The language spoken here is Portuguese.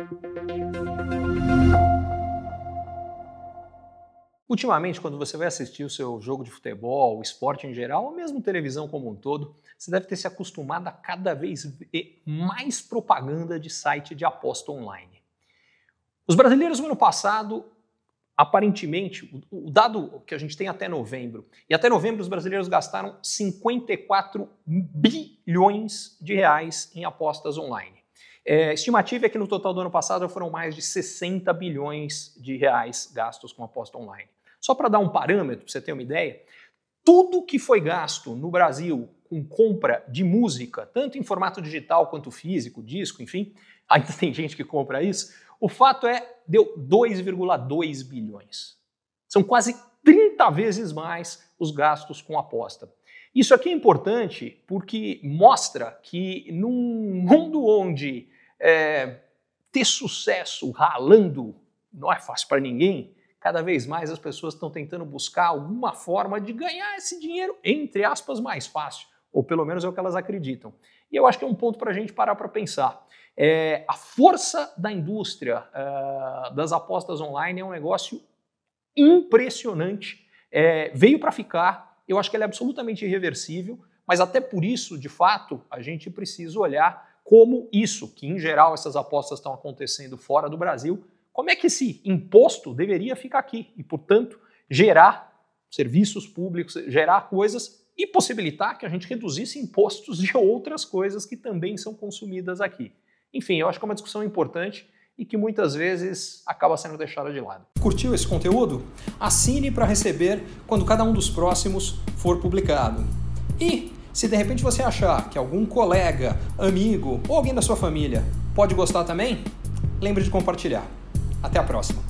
Ultimamente, quando você vai assistir o seu jogo de futebol, o esporte em geral, ou mesmo televisão como um todo, você deve ter se acostumado a cada vez ver mais propaganda de site de aposta online. Os brasileiros no ano passado, aparentemente, o dado que a gente tem até novembro, e até novembro os brasileiros gastaram 54 bilhões de reais em apostas online. A estimativa é que no total do ano passado foram mais de 60 bilhões de reais gastos com aposta online. Só para dar um parâmetro, para você ter uma ideia, tudo que foi gasto no Brasil com compra de música, tanto em formato digital quanto físico, disco, enfim, ainda tem gente que compra isso, o fato deu 2,2 bilhões. São quase 30 vezes mais os gastos com aposta. Isso aqui é importante porque mostra que num mundo onde ter sucesso ralando não é fácil para ninguém, cada vez mais as pessoas estão tentando buscar alguma forma de ganhar esse dinheiro, entre aspas, mais fácil, ou pelo menos é o que elas acreditam. E eu acho que é um ponto para a gente parar para pensar. A força da indústria das apostas online é um negócio impressionante, veio para ficar, eu acho que ela é absolutamente irreversível, mas até por isso, de fato, a gente precisa olhar como isso, que em geral essas apostas estão acontecendo fora do Brasil, como é que esse imposto deveria ficar aqui e, portanto, gerar serviços públicos, gerar coisas e possibilitar que a gente reduzisse impostos de outras coisas que também são consumidas aqui. Enfim, eu acho que é uma discussão importante e que muitas vezes acaba sendo deixada de lado. Curtiu esse conteúdo? Assine para receber quando cada um dos próximos for publicado. E se de repente você achar que algum colega, amigo ou alguém da sua família pode gostar também, lembre de compartilhar. Até a próxima!